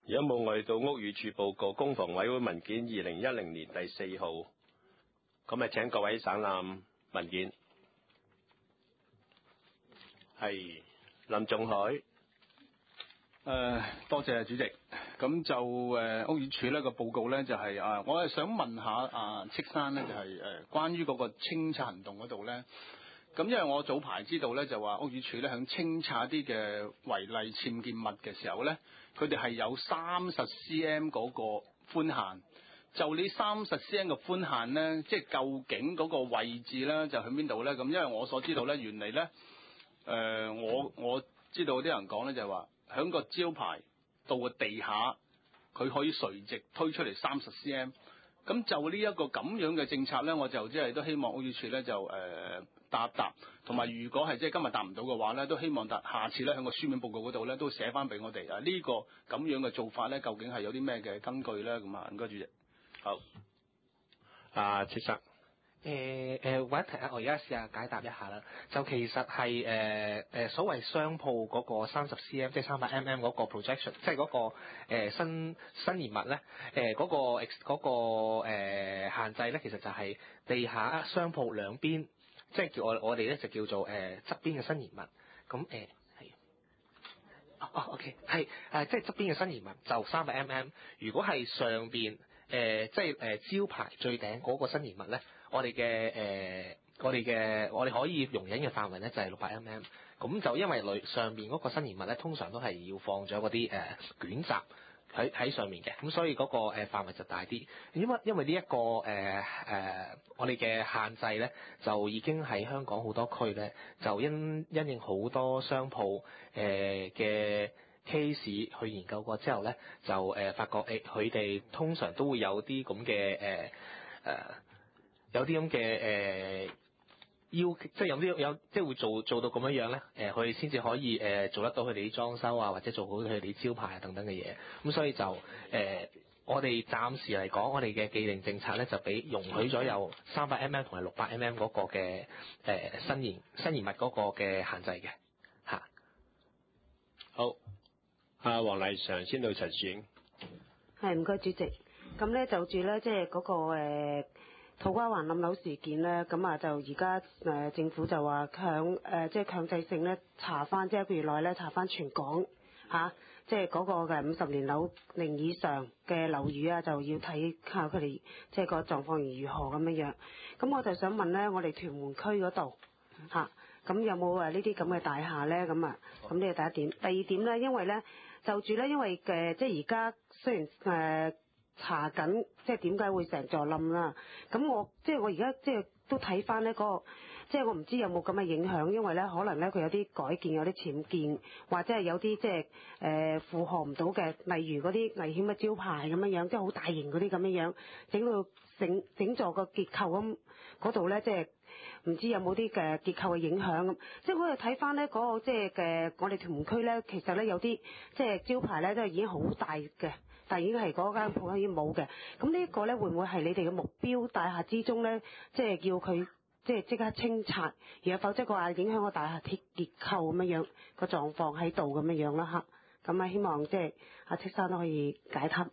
有冇我哋到屋宇署報告公房委會文件2010年第4號，咁咪請各位省覽文件。係林仲海。 多謝主席。咁就屋宇署呢個報告呢，就係我係想問下戚山呢，就係關於嗰個清拆行動嗰度呢。咁因為我早排知道呢，就話屋宇署呢，響清拆一啲嘅違例僭建物嘅時候呢，佢哋係有30 cm 嗰個寬限。就你30 cm 嘅寬限呢，即係究竟嗰個位置呢，就喺邊度呢？咁因為我所知道呢，原嚟呢，我知道有啲人講呢，就係話響個招牌到個地下，佢可以垂直推出嚟30 cm。咁就呢一個咁樣嘅政策呢，我就即係都希望屋宇署呢，就答一答，同埋如果係即係今日答唔到嘅話呢，都希望下次呢，喺個書面報告嗰度呢，都寫翻俾我哋呢個咁樣嘅做法呢，究竟係有啲咩嘅根據呢？咁啊，唔該主席。 好，戚生。 或者提下，我而家試下解答一下啦。就其實係所謂商鋪嗰個30 cm，即係300 mm 嗰個 projection， 即係嗰個新移物咧，嗰個限制咧，其實就係地下商鋪兩邊，即係我哋咧就叫做側邊嘅新移物。咁係。OK， 係即係側邊嘅新移物就300 mm。如果係上邊即係招牌最頂嗰個新移物咧，我哋可以容忍嘅範圍咧就係600 mm。咁就因為上邊嗰個新移物咧，通常都係要放咗嗰啲捲閘喺上面嘅，咁所以嗰個範圍就大啲。因為呢一個我哋嘅限制咧，就已經喺香港好多區咧，就因應好多商鋪嘅case 去研究過之後咧，就發覺佢哋通常都會有啲咁嘅有啲咁嘅即係即係會做到咁樣咧，佢哋先至可以做得到佢哋啲裝修啊，或者做好佢哋啲招牌啊等等嘅嘢。咁所以就我哋暫時嚟講，我哋嘅既定政策咧就容許咗有300 mm 同埋600 mm 嗰個嘅新移物嗰個嘅限制嘅嚇。 好，黃麗常先到陳樹英。 係，唔該主席。咁咧就住咧即係嗰個土瓜灣冧樓事件咧，咁啊就而家政府就話即係強制性咧查翻，即係一個月內咧查翻全港即係嗰個嘅50年樓齡以上嘅樓宇啊，就要睇下佢哋即係個狀況如何咁樣。咁我就想問咧，我哋屯門區嗰度咁有冇呢啲咁嘅大廈咧？咁呢個第一點。第二點咧，因為咧就住咧，因為即係而家雖然查緊，即係點解會成座冧啦？咁我而家即係都睇翻呢個，即係我唔知有冇咁嘅影響，因為咧可能咧佢有啲改建，有啲僭建，或者係有啲即係負荷唔到嘅，例如嗰啲危險嘅招牌咁樣，即係好大型嗰啲咁樣，整到整座個結構咁嗰度咧，即係唔知有冇啲嘅結構嘅影響咁。即係我哋睇翻咧嗰個即係嘅我哋屯門區咧，其實咧有啲即係招牌咧都係已經好大嘅。但已經係嗰間鋪已經冇嘅，咁呢一個咧會唔會係你哋嘅目標大廈之中咧，即係叫佢即刻清拆，然後否則嘅話影響個大廈結構咁樣個狀況喺度咁樣啦嚇。咁希望即係阿戚生都可以解答。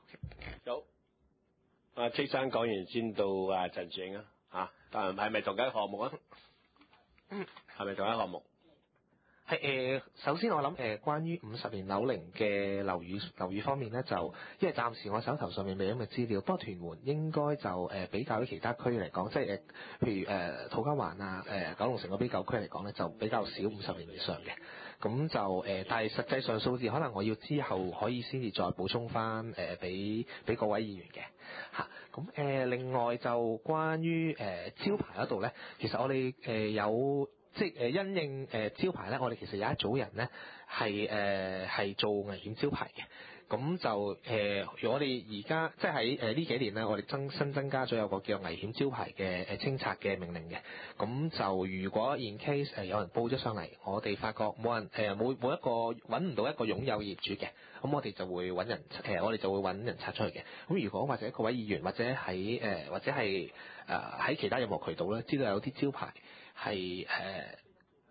好，戚生講完先到陳樹英但係咪同緊項目啊？係咪同緊項目？ 係首先我諗關於50年樓齡嘅樓宇方面咧，就因為暫時我手頭上面未有咁嘅資料，不過屯門應該就比較於其他區嚟講，即係譬如土瓜灣九龍城嗰邊舊區嚟講咧，就比較少50年以上嘅。咁就但係實際上數字可能我要之後可以先至再補充翻俾各位議員嘅嚇。咁另外就關於招牌嗰度咧，其實我哋有。即係因應招牌咧，我哋其實有一組人咧係做危險招牌嘅。咁就我哋而家即係喺呢幾年咧，我哋新增加咗有個叫危險招牌嘅清拆嘅命令嘅。咁就如果 in case 有人報咗上嚟，我哋發覺冇人冇一個揾唔到一個擁有業主嘅，咁我哋就會揾人拆出去嘅。咁如果或者各位議員或者喺其他任何渠道咧，知道有啲招牌係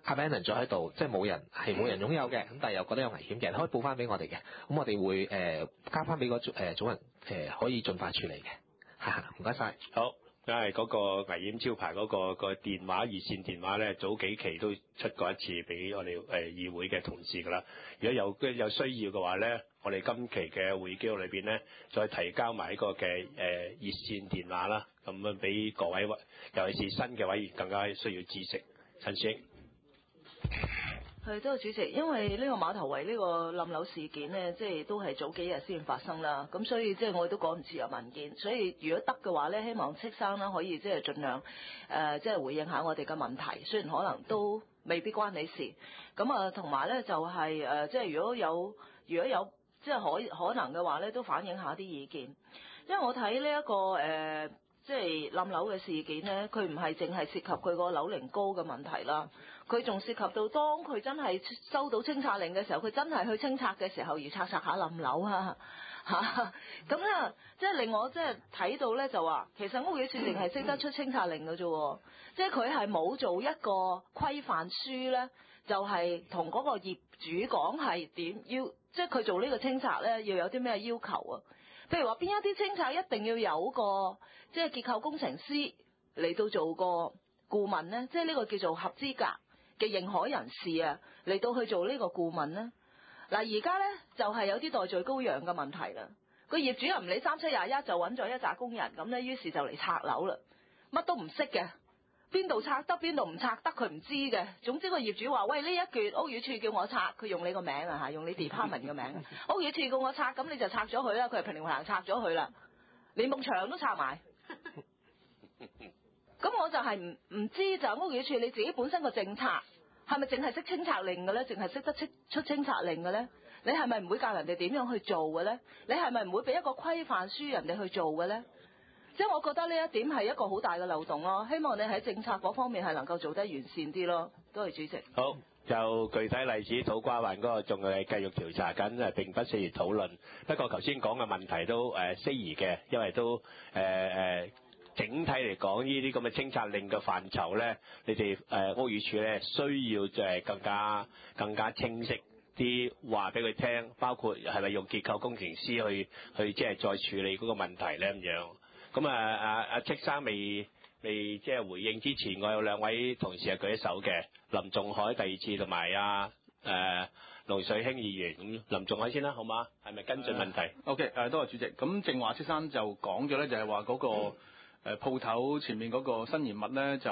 abandon 咗喺度，即係冇人擁有嘅，咁但係又覺得有危險嘅，可以報翻俾我哋嘅，咁我哋會交翻俾個組人可以盡快處理嘅。唔該晒。 好。因為嗰個危險招牌嗰個電話熱線電話咧，早幾期都出過一次俾我哋議會嘅同事㗎啦。如果有需要嘅話咧，我哋今期嘅會議記錄裏邊咧，再提交埋呢個嘅熱線電話啦，咁樣俾各位尤其是新嘅委員更加需要知識。陳先生。 係，多謝主席。因為呢個碼頭圍呢個冧樓事件呢，即係都係早幾日先發生啦。咁所以即係我哋都趕唔切有文件，所以如果得嘅話呢，希望戚生啦可以即係盡量即係回應下我哋嘅問題。雖然可能都未必關你事。咁啊，同埋呢就係即係如果有即係可能嘅話呢，都反映下啲意見。因為我睇呢一個即係冧樓嘅事件呢，佢唔係淨係涉及佢個樓齡高嘅問題啦，佢仲涉及到當佢真係收到清拆令嘅時候，佢真係去清拆嘅時候而拆下冧樓啊嚇，咁咧即係令我即係睇到咧就話，其實屋宇署淨係識得出清拆令嘅啫，即係佢係冇做一個規範書咧，就係同嗰個業主講係點要，即係佢做呢個清拆咧要有啲咩要求啊？譬如話邊一啲清拆一定要有個即係結構工程師嚟到做個顧問咧，即係呢個叫做合資格嘅認可人士啊，嚟到去做呢個顧問咧。嗱而家咧就係有啲代罪羔羊嘅問題啦。個業主又唔理3721就揾咗一紮工人咁咧，於是就嚟拆樓啦，乜都唔識嘅。邊度拆得邊度唔拆得佢唔知嘅，總之個業主話喂，呢一橛屋宇署叫我拆，佢用你個名啊嚇，用你 department 嘅名，屋宇署叫我拆，咁你就拆咗佢啦，佢係平平行拆咗佢啦，連埲牆都拆埋。咁我就係唔知就屋宇署你自己本身個政策係咪淨係識清拆令嘅咧，淨係識得出清拆令嘅咧？你係咪唔會教人哋點樣去做嘅咧？你係咪唔會俾一個規範書人哋去做嘅咧？即係我覺得呢一點係一個好大嘅漏洞咯，希望你喺政策嗰方面係能夠做得完善啲咯。多謝主席。 好，就具體例子土瓜灣嗰個仲係繼續調查緊，並不適宜討論。不過頭先講嘅問題都適宜嘅，因為都整體嚟講，呢啲咁嘅清拆令嘅範疇咧，你哋屋宇署咧需要就係更加清晰啲話俾佢聽，包括係咪用結構工程師去即係再處理嗰個問題咧咁樣。咁阿戚生未即係回應之前，我有兩位同事係舉手嘅，林仲海第二次同埋盧水興議員。咁林仲海先啦，好嗎？係咪跟進問題 ？OK， 多謝主席。咁正話戚生就講咗咧，就係話嗰個鋪頭前面嗰個新嚴物咧，就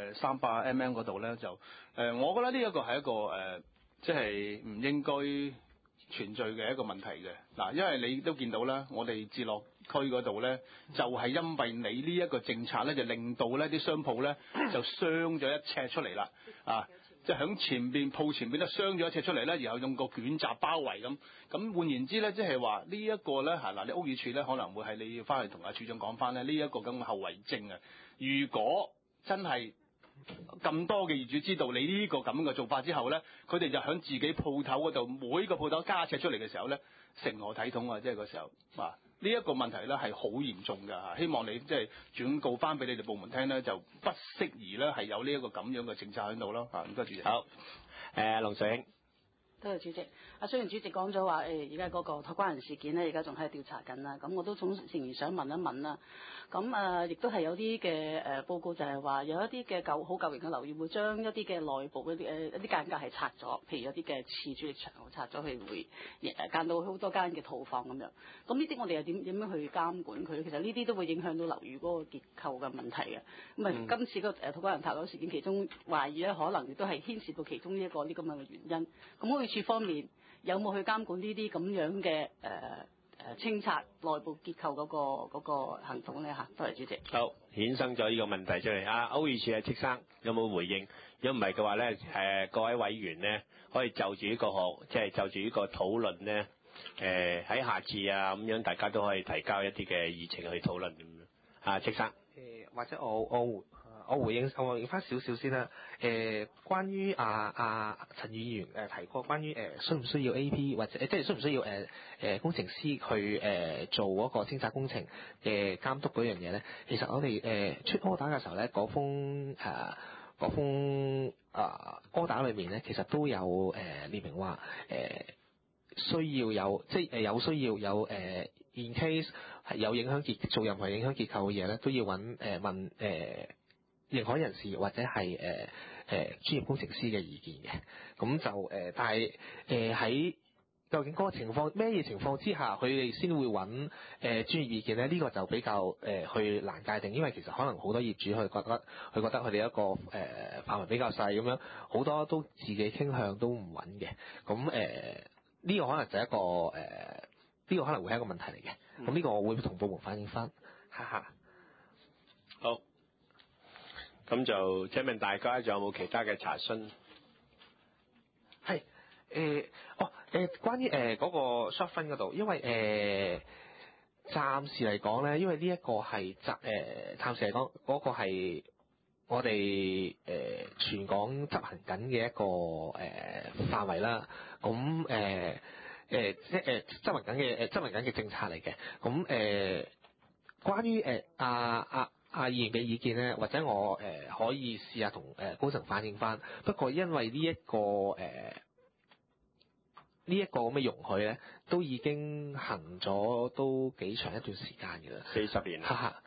300mm 嗰度咧就我覺得呢一個係一個即係唔應該存在嘅一個問題嘅。嗱，因為你都見到啦，我哋置樂區嗰度咧，就係因為你呢一個政策咧，就令到咧啲商鋪咧就傷咗一尺出嚟啦，啊！即係響前邊鋪前邊咧傷咗一尺出嚟咧，然後用個捲閘包圍咁。咁換言之咧，即係話呢一個咧嗱，你屋宇署咧可能會係你要翻去同阿處長講翻咧，呢一個咁嘅後遺症啊。如果真係咁多嘅業主知道你呢個咁嘅做法之後咧，佢哋就響自己鋪頭嗰度每個鋪頭加一尺出嚟嘅時候咧，成何體統啊！即係嗰時候啊，呢一個問題咧係好嚴重㗎嚇，希望你即係轉告翻俾你哋部門聽咧，就不適宜咧係有呢一個咁樣嘅政策喺度咯嚇。唔該主席。 好，龍水興。 多謝主席。雖然主席講咗話而家嗰個土瓜灣事件咧，而家仲喺度調查緊啦。咁我都從誠然想問一問啦。咁亦都係有啲嘅報告就係話，有一啲嘅好舊型嘅樓宇會將一啲嘅內部嗰啲一啲間隔係牆咗，譬如有啲嘅次主力牆拆咗，佢會間到好多間嘅套房咁樣。咁呢啲我哋又點樣去監管佢？其實呢啲都會影響到樓宇嗰個結構嘅問題嘅。咁今次個土瓜灣塌樓事件，其中懷疑咧可能亦都係牽涉到其中呢一個啲咁嘅原因。咁屋宇署方面有冇去監管呢啲咁樣嘅清拆內部結構嗰個行動咧嚇？多謝主席。 好，衍生咗呢個問題出嚟。屋宇署嘅戚生有冇回應？如果唔係嘅話咧，各位委員咧可以就住呢個即係就住呢個討論咧，喺下次啊咁樣，大家都可以提交一啲嘅議程去討論咁樣。戚生。 或者我回應翻少少先啦。關於陳議員提過關於需唔需要 AP 或者即係需唔需要工程師去做嗰個清拆工程嘅監督嗰樣嘢咧？其實我哋出 order 嘅時候咧，嗰封嗰封order 裏面咧，其實都有列明話需要有即係有需要有in case 係有影響做任何影響結構嘅嘢咧，都要問認可人士或者係專業工程師嘅意見嘅。咁就但係喺究竟嗰個情況咩嘢情況之下，佢哋先會揾專業意見咧？呢個就比較去難界定，因為其實可能好多業主佢覺得佢哋一個範圍比較細咁樣，好多都自己傾向都唔揾嘅。咁呢個可能就係一個呢個可能會係一個問題嚟嘅。咁呢個我會同部門反映翻。哈哈。 好。咁就請問大家仲有冇其他嘅查詢？ 係。關於嗰個 short fund 嗰度，因為暫時嚟講咧，因為呢一個係暫時嚟講嗰個係我哋全港執行緊嘅一個範圍啦。咁即係執行緊嘅政策嚟嘅。咁關於議員嘅意見咧，或者我可以試下同高層反映翻。不過因為呢一個咁嘅容許咧，都已經行咗都幾長一段時間嘅啦 ，40年。 哈哈。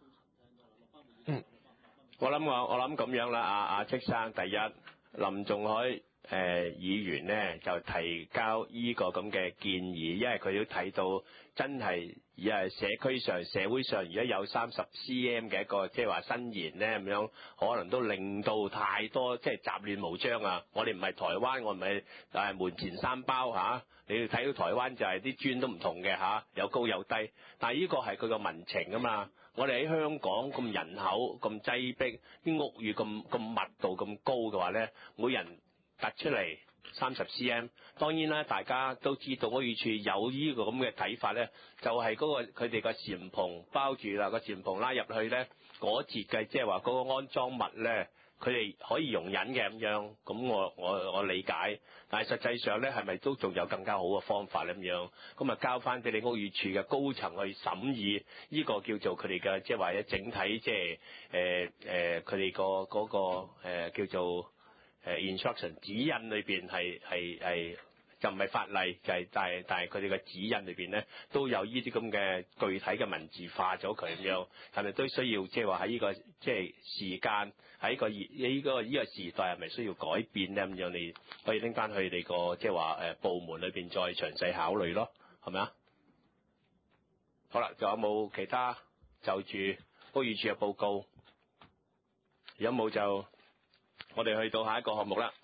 我諗咁樣啦，阿戚生，第一，林仲海議員咧就提交呢個咁嘅建議，因為佢都睇到真係而係社區上、社會上而家有30 cm 嘅一個即係話伸延咧咁樣，可能都令到太多即係雜亂無章啊！我哋唔係台灣，我唔係門前三包嚇，你哋睇到台灣就係啲磚都唔同嘅嚇，有高有低，但係呢個係佢個民情啊嘛。我哋喺香港咁人口咁擠迫，啲屋宇咁密度咁高嘅話咧，每人突出嚟30 cm， 當然啦，大家都知道屋宇署有呢個咁嘅睇法咧，就係嗰個佢哋個簷篷包住啦，個簷篷拉入去咧，嗰節嘅即係話嗰個安裝物咧，佢哋可以容忍嘅咁樣，咁我理解，但係實際上咧係咪都仲有更加好嘅方法咧咁樣？咁啊交翻俾你屋宇署嘅高層去審議，呢個叫做佢哋嘅即係話一整體即係佢哋嗰個叫做instruction 指引裏邊係就唔係法例，就係但係佢哋嘅指引裏邊咧都有呢啲咁嘅具體嘅文字化咗佢咁樣，係咪都需要即係話喺呢個即係時間喺呢個時代係咪需要改變咧咁樣？你可以拎翻去你個即係話部門裏邊再詳細考慮咯，係咪啊？好啦，仲有冇其他就住屋宇署嘅報告？如果冇就我哋去到下一個項目啦。